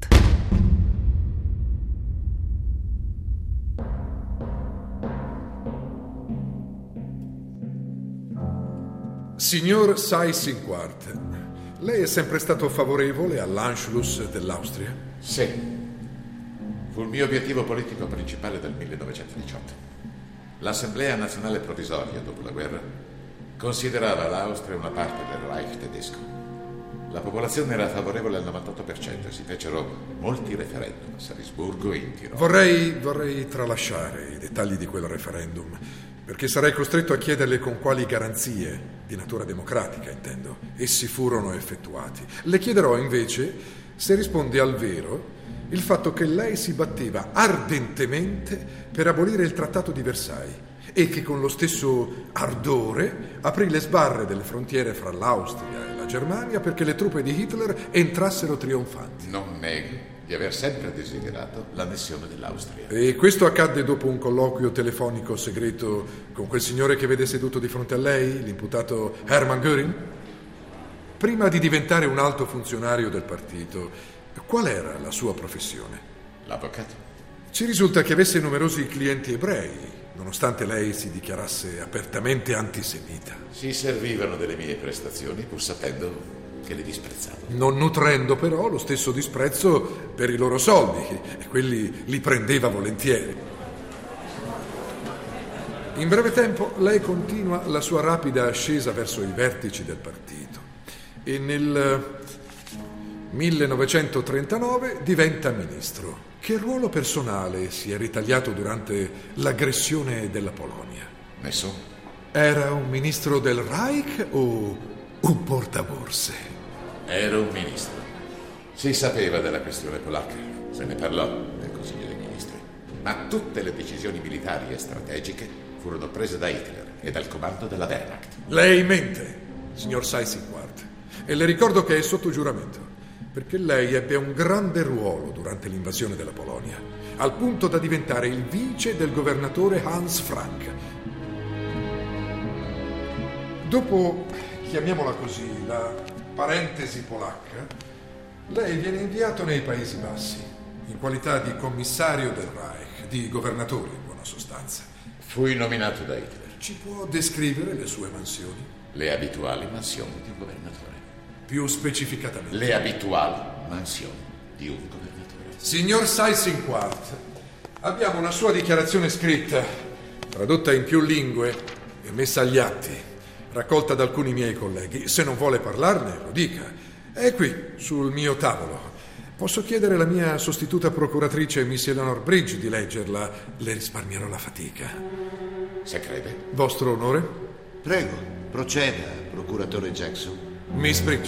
Signor Seyss-Inquart, lei è sempre stato favorevole all'Anschluss dell'Austria? Sì. Fu il mio obiettivo politico principale del millenovecentodiciotto. L'Assemblea Nazionale Provvisoria, dopo la guerra, considerava l'Austria una parte del Reich tedesco. La popolazione era favorevole al novantotto per cento e si fecero molti referendum a Salisburgo e in Tirolo. Vorrei, vorrei tralasciare i dettagli di quel referendum, perché sarei costretto a chiederle con quali garanzie, di natura democratica intendo, essi furono effettuati. Le chiederò invece se risponde al vero il fatto che lei si batteva ardentemente per abolire il Trattato di Versailles e che con lo stesso ardore aprì le sbarre delle frontiere fra l'Austria e la Germania perché le truppe di Hitler entrassero trionfanti. Non nego di aver sempre desiderato l'annessione dell'Austria. E questo accadde dopo un colloquio telefonico segreto con quel signore che vede seduto di fronte a lei, l'imputato Hermann Göring? Prima di diventare un alto funzionario del partito, qual era la sua professione? L'avvocato. Ci risulta che avesse numerosi clienti ebrei, nonostante lei si dichiarasse apertamente antisemita. Si servivano delle mie prestazioni pur sapendo che li disprezzavo. Non nutrendo però lo stesso disprezzo per i loro soldi, e quelli li prendeva volentieri. In breve tempo lei continua la sua rapida ascesa verso i vertici del partito e nel millenovecentotrentanove diventa ministro. Che ruolo personale si è ritagliato durante l'aggressione della Polonia? Nessuno. Era un ministro del Reich o un portaborse? Era un ministro. Si sapeva della questione polacca, se ne parlò nel Consiglio dei Ministri. Ma tutte le decisioni militari e strategiche furono prese da Hitler e dal comando della Wehrmacht. Lei mente, signor Seyss-Inquart, e le ricordo che è sotto giuramento, perché lei ebbe un grande ruolo durante l'invasione della Polonia, al punto da diventare il vice del governatore Hans Frank. Dopo, chiamiamola così, la parentesi polacca, lei viene inviato nei Paesi Bassi, in qualità di commissario del Reich, di governatore in buona sostanza. Fui nominato da Hitler. Ci può descrivere le sue mansioni? Le abituali mansioni di un governatore. Più specificatamente? Le abituali mansioni di un governatore. Signor Seyss-Inquart, abbiamo una sua dichiarazione scritta, tradotta in più lingue e messa agli atti, raccolta da alcuni miei colleghi. Se non vuole parlarne, lo dica. È qui, sul mio tavolo. Posso chiedere alla mia sostituta procuratrice, Miss Eleanor Bridge, di leggerla? Le risparmierò la fatica. Se crede. Vostro onore? Prego, proceda, procuratore Jackson. Miss Bridge.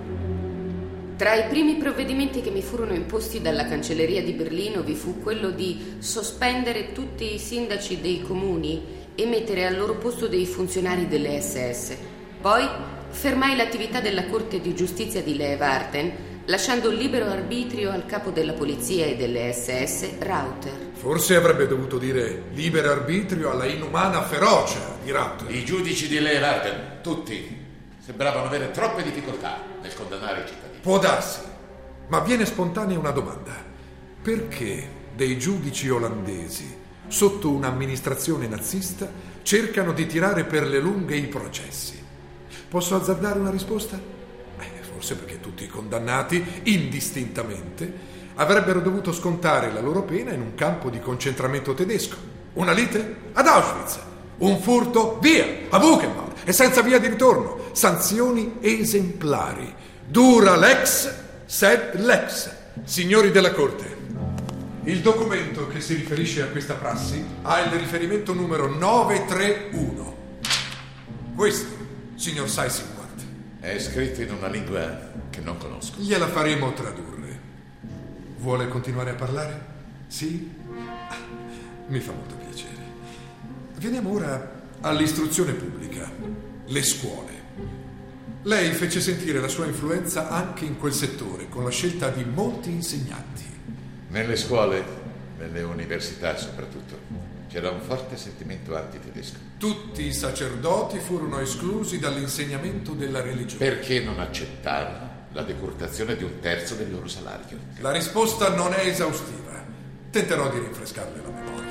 Tra i primi provvedimenti che mi furono imposti dalla cancelleria di Berlino vi fu quello di sospendere tutti i sindaci dei comuni e mettere al loro posto dei funzionari delle S S. Poi fermai l'attività della Corte di Giustizia di Leeuwarden, lasciando libero arbitrio al capo della polizia e delle S S, Rauter. Forse avrebbe dovuto dire libero arbitrio alla inumana ferocia di Rauter. I giudici di Leeuwarden, tutti, sembravano avere troppe difficoltà nel condannare i cittadini. Può darsi, ma viene spontanea una domanda. Perché dei giudici olandesi, sotto un'amministrazione nazista, cercano di tirare per le lunghe i processi? Posso azzardare una risposta? Eh, forse perché tutti i condannati, indistintamente, avrebbero dovuto scontare la loro pena in un campo di concentramento tedesco. Una lite? Ad Auschwitz. Un furto? Via! A Buchenwald. E senza via di ritorno. Sanzioni esemplari. Dura lex, sed lex. Signori della Corte, il documento che si riferisce a questa prassi ha il riferimento numero nove tre uno. Questo, signor Seyss-Inquart, è scritto in una lingua che non conosco. Gliela faremo tradurre. Vuole continuare a parlare? Sì? Ah, mi fa molto piacere. Veniamo ora all'istruzione pubblica, le scuole. Lei fece sentire la sua influenza anche in quel settore, con la scelta di molti insegnanti. Nelle scuole, nelle università soprattutto, c'era un forte sentimento antitedesco. Tutti i sacerdoti furono esclusi dall'insegnamento della religione. Perché non accettarono la decurtazione di un terzo del loro salario? La risposta non è esaustiva. Tenterò di rinfrescarle la memoria.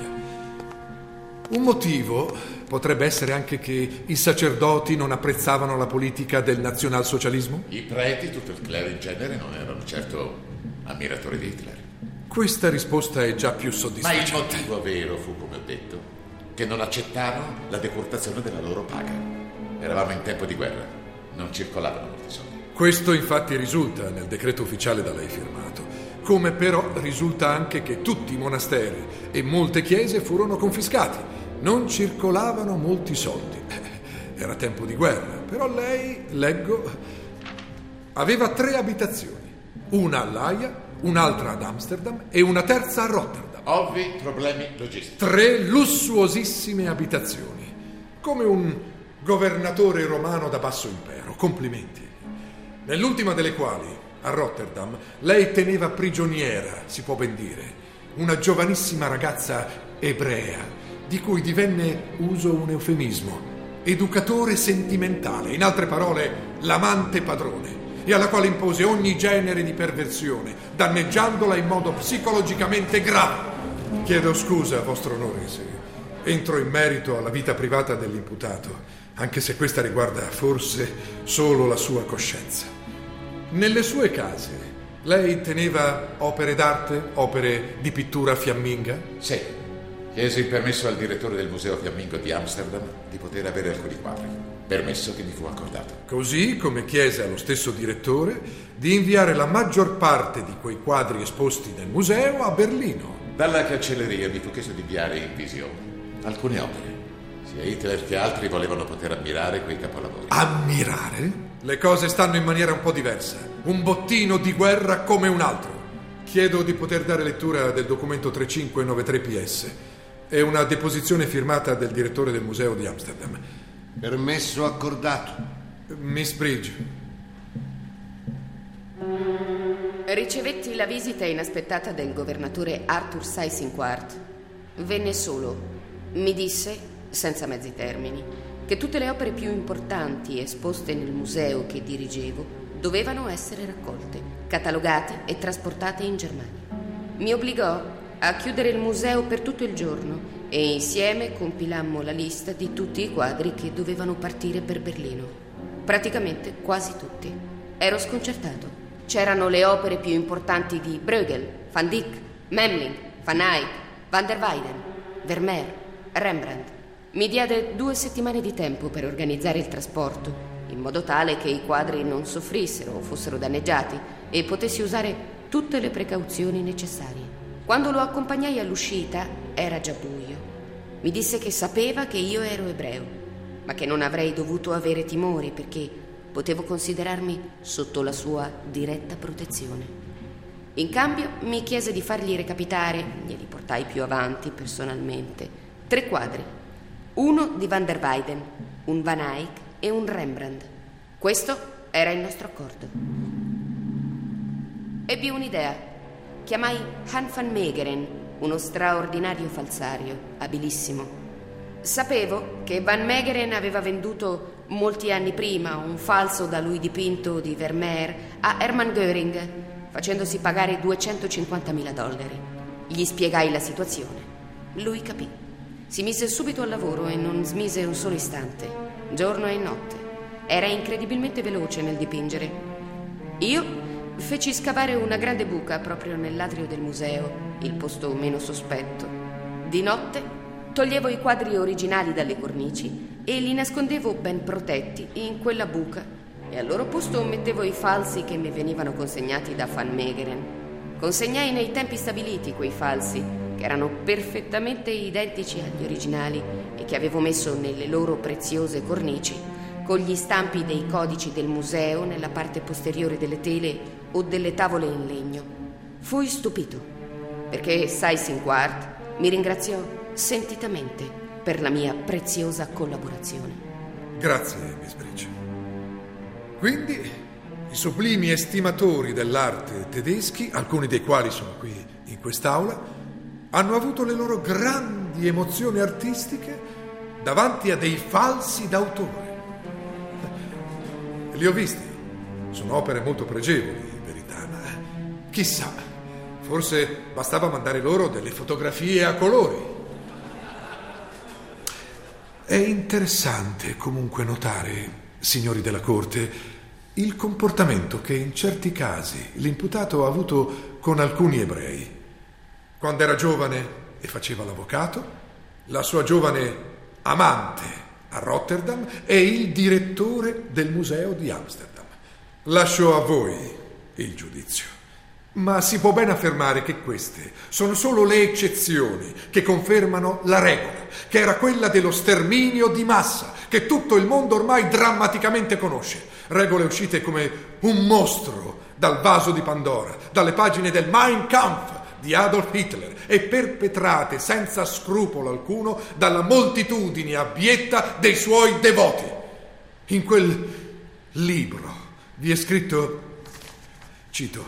Un motivo potrebbe essere anche che i sacerdoti non apprezzavano la politica del nazionalsocialismo? I preti, tutto il clero in genere, non erano certo ammiratori di Hitler. Questa risposta è già più soddisfacente. Ma il motivo vero fu, come ho detto, che non accettarono la decurtazione della loro paga. Eravamo in tempo di guerra, non circolavano molti soldi. Questo infatti risulta nel decreto ufficiale da lei firmato, come però risulta anche che tutti i monasteri e molte chiese furono confiscati. Non circolavano molti soldi. Era tempo di guerra, però lei, leggo, aveva tre abitazioni. Una all'Aia, un'altra ad Amsterdam e una terza a Rotterdam. Ovvi problemi logistici. Tre lussuosissime abitazioni. Come un governatore romano da basso impero. Complimenti. Nell'ultima delle quali, a Rotterdam, lei teneva prigioniera, si può ben dire, una giovanissima ragazza ebrea, di cui divenne, uso un eufemismo, educatore sentimentale, in altre parole, l'amante padrone, e alla quale impose ogni genere di perversione, danneggiandola in modo psicologicamente grave. Chiedo scusa, vostro onore, se entro in merito alla vita privata dell'imputato, anche se questa riguarda forse solo la sua coscienza. Nelle sue case, lei teneva opere d'arte, opere di pittura fiamminga? Sì. Chiesi il permesso al direttore del Museo Fiammingo di Amsterdam di poter avere alcuni quadri. Permesso che mi fu accordato. Così come chiese allo stesso direttore di inviare la maggior parte di quei quadri esposti nel museo a Berlino. Dalla cancelleria mi fu chiesto di inviare in visione alcune opere. Sia Hitler che altri volevano poter ammirare quei capolavori. Ammirare? Le cose stanno in maniera un po' diversa. Un bottino di guerra come un altro. Chiedo di poter dare lettura del documento tre cinque nove tre P S. È una deposizione firmata del direttore del museo di Amsterdam. Permesso accordato. Miss Bridge. Ricevetti la visita inaspettata del governatore Arthur Seyss-Inquart. Venne solo. Mi disse, senza mezzi termini, che tutte le opere più importanti esposte nel museo che dirigevo dovevano essere raccolte, catalogate e trasportate in Germania. Mi obbligò a chiudere il museo per tutto il giorno e insieme compilammo la lista di tutti i quadri che dovevano partire per Berlino. Praticamente quasi tutti. Ero sconcertato. C'erano le opere più importanti di Bruegel, Van Dyck, Memling, Van Eyck, Van der Weyden, Vermeer, Rembrandt. Mi diede due settimane di tempo per organizzare il trasporto, in modo tale che i quadri non soffrissero o fossero danneggiati e potessi usare tutte le precauzioni necessarie. Quando lo accompagnai all'uscita era già buio. Mi disse che sapeva che io ero ebreo, ma che non avrei dovuto avere timori perché potevo considerarmi sotto la sua diretta protezione. In cambio mi chiese di fargli recapitare, glieli portai più avanti personalmente, tre quadri. Uno di Van der Weyden, un Van Eyck e un Rembrandt. Questo era il nostro accordo. Ebbi un'idea. Chiamai Han van Meegeren, uno straordinario falsario, abilissimo. Sapevo che Van Meegeren aveva venduto molti anni prima un falso da lui dipinto di Vermeer a Hermann Göring, facendosi pagare duecentocinquantamila dollari. Gli spiegai la situazione. Lui capì. Si mise subito al lavoro e non smise un solo istante, giorno e notte. Era incredibilmente veloce nel dipingere. Io feci scavare una grande buca proprio nell'atrio del museo, il posto meno sospetto. Di notte toglievo i quadri originali dalle cornici e li nascondevo ben protetti in quella buca, e al loro posto mettevo i falsi che mi venivano consegnati da Van Meegeren. Consegnai nei tempi stabiliti quei falsi, che erano perfettamente identici agli originali e che avevo messo nelle loro preziose cornici, con gli stampi dei codici del museo nella parte posteriore delle tele o delle tavole in legno. Fui stupito, perché Seyss-Inquart mi ringraziò sentitamente per la mia preziosa collaborazione. Grazie, Miss Bridge. Quindi, i sublimi estimatori dell'arte tedeschi, alcuni dei quali sono qui in quest'aula, hanno avuto le loro grandi emozioni artistiche davanti a dei falsi d'autore. Li ho visti. Sono opere molto pregevoli, in verità, ma chissà, forse bastava mandare loro delle fotografie a colori. È interessante comunque notare, signori della Corte, il comportamento che in certi casi l'imputato ha avuto con alcuni ebrei. Quando era giovane e faceva l'avvocato, la sua giovane amante a Rotterdam è il direttore del museo di Amsterdam. Lascio a voi il giudizio, ma si può ben affermare che queste sono solo le eccezioni che confermano la regola, che era quella dello sterminio di massa, che tutto il mondo ormai drammaticamente conosce. Regole uscite come un mostro dal vaso di Pandora, dalle pagine del Mein Kampf di Adolf Hitler, e perpetrate senza scrupolo alcuno dalla moltitudine abietta dei suoi devoti. In quel libro vi è scritto, cito,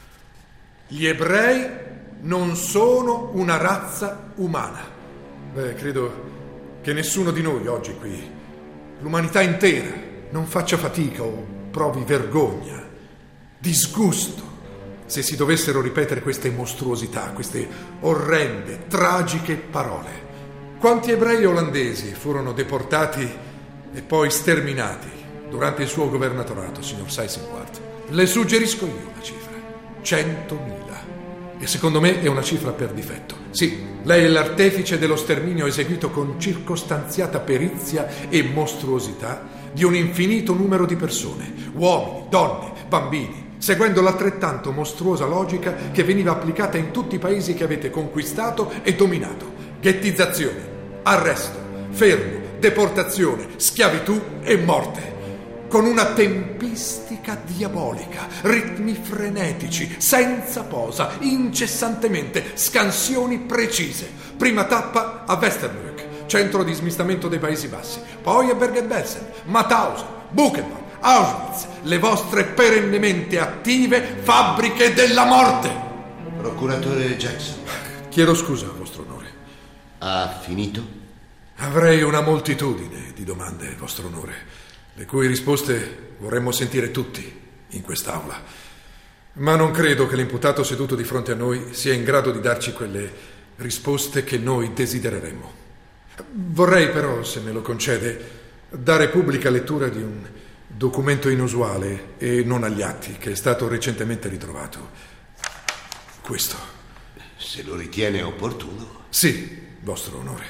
gli ebrei non sono una razza umana. Beh, credo che nessuno di noi oggi qui, l'umanità intera, non faccia fatica o provi vergogna, disgusto, se si dovessero ripetere queste mostruosità, queste orrende, tragiche parole. Quanti ebrei olandesi furono deportati e poi sterminati durante il suo governatorato, signor Seyss-Inquart? Le suggerisco io la cifra, centomila. E secondo me è una cifra per difetto. Sì, lei è l'artefice dello sterminio eseguito con circostanziata perizia e mostruosità di un infinito numero di persone, uomini, donne, bambini, seguendo l'altrettanto mostruosa logica che veniva applicata in tutti i paesi che avete conquistato e dominato. Ghettizzazione, arresto, fermo, deportazione, schiavitù e morte. Con una tempistica diabolica, ritmi frenetici, senza posa, incessantemente, scansioni precise. Prima tappa a Westerbork, centro di smistamento dei Paesi Bassi, poi a Bergen-Belsen, Mauthausen, Buchenwald, Auschwitz, le vostre perennemente attive fabbriche della morte. Procuratore Jackson. Chiedo scusa, vostro onore. Ha finito? Avrei una moltitudine di domande, vostro onore, le cui risposte vorremmo sentire tutti in quest'aula. Ma non credo che l'imputato seduto di fronte a noi sia in grado di darci quelle risposte che noi desidereremmo. Vorrei però, se me lo concede, dare pubblica lettura di un documento inusuale e non agli atti che è stato recentemente ritrovato. Questo. Se lo ritiene opportuno. Sì, vostro onore,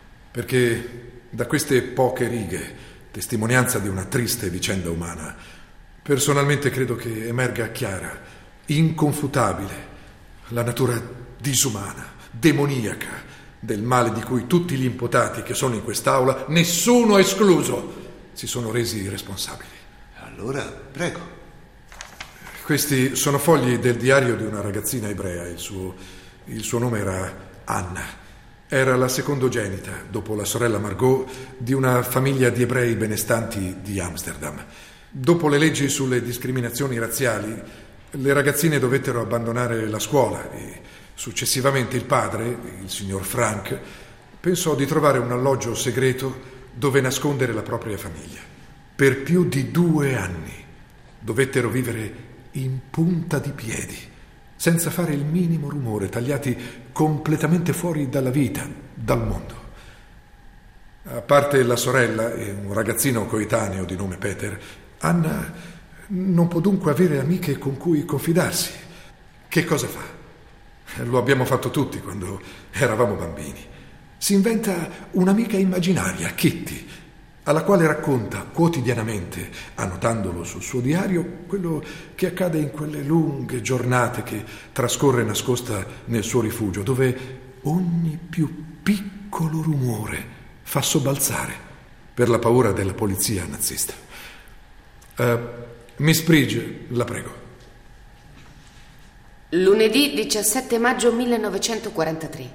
perché da queste poche righe, testimonianza di una triste vicenda umana, personalmente credo che emerga chiara, inconfutabile, la natura disumana, demoniaca del male di cui tutti gli imputati che sono in quest'aula, nessuno escluso, si sono resi responsabili. Allora, prego. Questi sono fogli del diario di una ragazzina ebrea. Il suo, il suo nome era Anna. Era la secondogenita, dopo la sorella Margot, di una famiglia di ebrei benestanti di Amsterdam. Dopo le leggi sulle discriminazioni razziali, le ragazzine dovettero abbandonare la scuola e successivamente il padre, il signor Frank, pensò di trovare un alloggio segreto dove nascondere la propria famiglia. Per più di due anni dovettero vivere in punta di piedi, senza fare il minimo rumore, tagliati completamente fuori dalla vita, dal mondo. A parte la sorella e un ragazzino coetaneo di nome Peter, Anna non può dunque avere amiche con cui confidarsi. Che cosa fa? Lo abbiamo fatto tutti quando eravamo bambini. Si inventa un'amica immaginaria, Kitty, alla quale racconta quotidianamente, annotandolo sul suo diario, quello che accade in quelle lunghe giornate che trascorre nascosta nel suo rifugio, dove ogni più piccolo rumore fa sobbalzare per la paura della polizia nazista. Uh, Miss Bridge, la prego. Lunedì diciassette maggio millenovecentoquarantatré.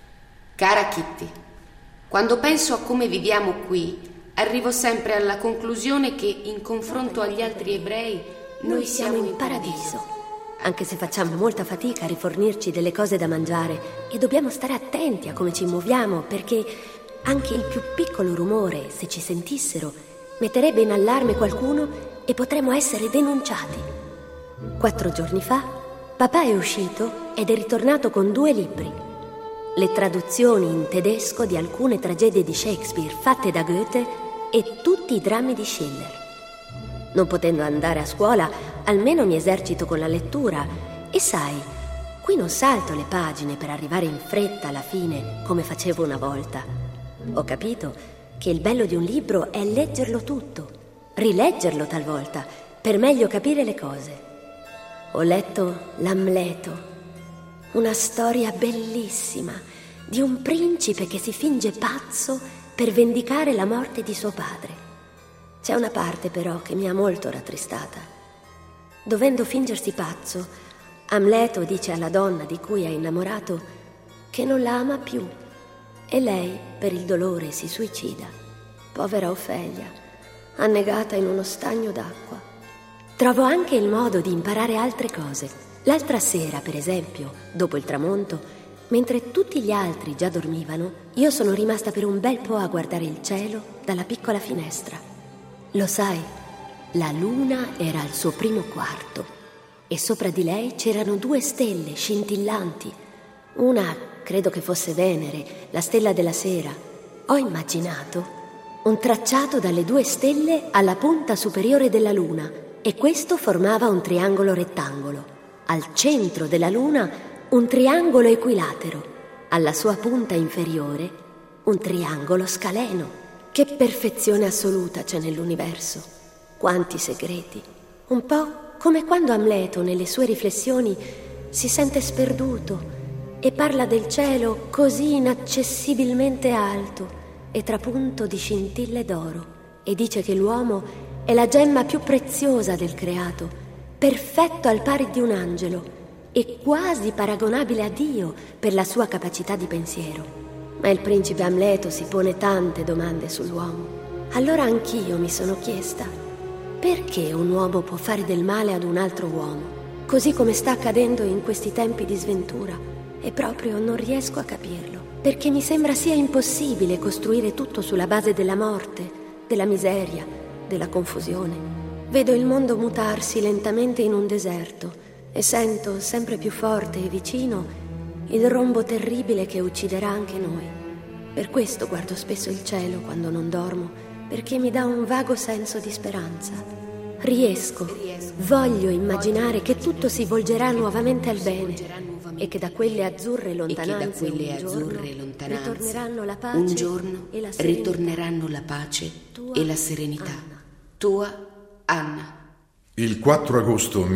Cara Kitty, quando penso a come viviamo qui, arrivo sempre alla conclusione che, in confronto agli altri ebrei, noi siamo in paradiso. Anche se facciamo molta fatica a rifornirci delle cose da mangiare e dobbiamo stare attenti a come ci muoviamo, perché anche il più piccolo rumore, se ci sentissero, metterebbe in allarme qualcuno e potremmo essere denunciati. Quattro giorni fa, papà è uscito ed è ritornato con due libri. Le traduzioni in tedesco di alcune tragedie di Shakespeare fatte da Goethe e tutti i drammi di Schiller. Non potendo andare a scuola, almeno mi esercito con la lettura e sai, qui non salto le pagine per arrivare in fretta alla fine come facevo una volta. Ho capito che il bello di un libro è leggerlo tutto, rileggerlo talvolta, per meglio capire le cose. Ho letto l'Amleto, una storia bellissima di un principe che si finge pazzo per vendicare la morte di suo padre. C'è una parte però che mi ha molto rattristata. Dovendo fingersi pazzo, Amleto dice alla donna di cui è innamorato che non la ama più e lei, per il dolore, si suicida. Povera Ofelia, annegata in uno stagno d'acqua. Trovo anche il modo di imparare altre cose. L'altra sera, per esempio, dopo il tramonto, mentre tutti gli altri già dormivano, io sono rimasta per un bel po' a guardare il cielo dalla piccola finestra. Lo sai, la luna era al suo primo quarto e sopra di lei c'erano due stelle scintillanti. Una credo che fosse Venere, la stella della sera. Ho immaginato un tracciato dalle due stelle alla punta superiore della luna e questo formava un triangolo rettangolo. Al centro della luna un triangolo equilatero, alla sua punta inferiore un triangolo scaleno. Che perfezione assoluta c'è nell'universo, quanti segreti. Un po' come quando Amleto nelle sue riflessioni si sente sperduto e parla del cielo così inaccessibilmente alto e trapunto di scintille d'oro e dice che l'uomo è la gemma più preziosa del creato, perfetto al pari di un angelo e quasi paragonabile a Dio per la sua capacità di pensiero. Ma il principe Amleto si pone tante domande sull'uomo. Allora anch'io mi sono chiesta: perché un uomo può fare del male ad un altro uomo, così come sta accadendo in questi tempi di sventura? E proprio non riesco a capirlo, perché mi sembra sia impossibile costruire tutto sulla base della morte, della miseria, della confusione. Vedo il mondo mutarsi lentamente in un deserto e sento sempre più forte e vicino il rombo terribile che ucciderà anche noi. Per questo guardo spesso il cielo quando non dormo, perché mi dà un vago senso di speranza. Riesco, voglio immaginare che tutto si volgerà nuovamente al bene e che da quelle azzurre lontananze un giorno ritorneranno la pace un giorno e la ritorneranno la pace e la serenità. Tua Anna. Il quattro agosto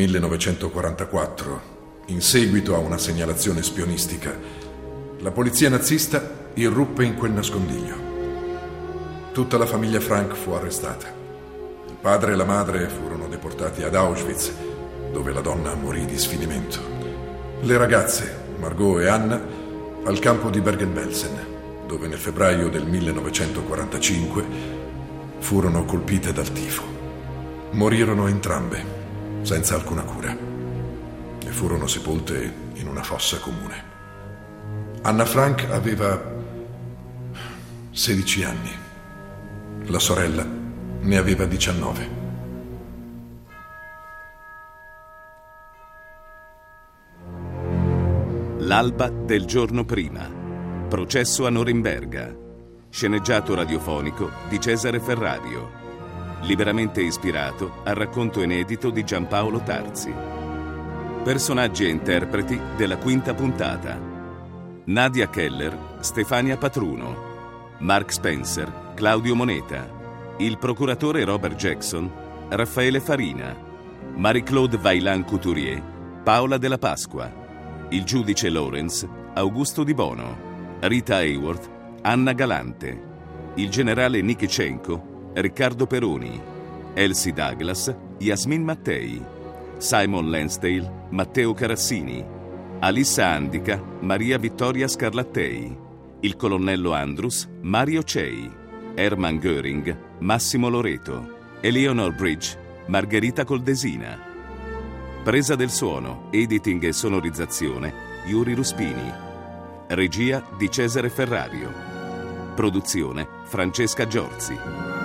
millenovecentoquarantaquattro, in seguito a una segnalazione spionistica, la polizia nazista irruppe in quel nascondiglio. Tutta la famiglia Frank fu arrestata. Il padre e la madre furono deportati ad Auschwitz, dove la donna morì di sfinimento. Le ragazze, Margot e Anna, al campo di Bergen-Belsen, dove nel febbraio del millenovecentoquarantacinque furono colpite dal tifo. Morirono entrambe, senza alcuna cura, e furono sepolte in una fossa comune. Anna Frank aveva sedici anni. La sorella ne aveva diciannove. L'alba del giorno prima. Processo a Norimberga. Sceneggiato radiofonico di Cesare Ferrario. Liberamente ispirato al racconto inedito di Giampaolo Tarzi. Personaggi e interpreti della quinta puntata: Nadia Keller, Stefania Patruno, Mark Spencer, Claudio Moneta, il procuratore Robert Jackson, Raffaele Farina, Marie-Claude Vaillant-Couturier, Paola Della Pasqua, il giudice Lawrence, Augusto Di Bono, Rita Hayworth, Anna Galante, il generale Nikitschenko, Riccardo Peroni, Elsie Douglas, Yasmin Mattei, Simon Lansdale, Matteo Carassini, Alissa Andica, Maria Vittoria Scarlattei, il colonnello Andrus, Mario Cei, Hermann Göring, Massimo Loreto, Eleanor Bridge, Margherita Coldesina. Presa del suono, editing e sonorizzazione, Yuri Ruspini. Regia di Cesare Ferrario. Produzione Francesca Giorzi.